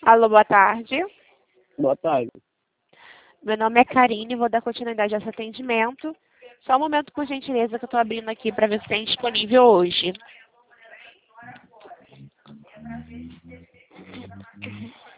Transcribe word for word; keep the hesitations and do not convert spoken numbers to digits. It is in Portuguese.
Alô, boa tarde. Boa tarde. Meu nome é Karine, vou dar continuidade a esse atendimento. Só um momento, por gentileza, que eu estou abrindo aqui para ver se tem disponível hoje.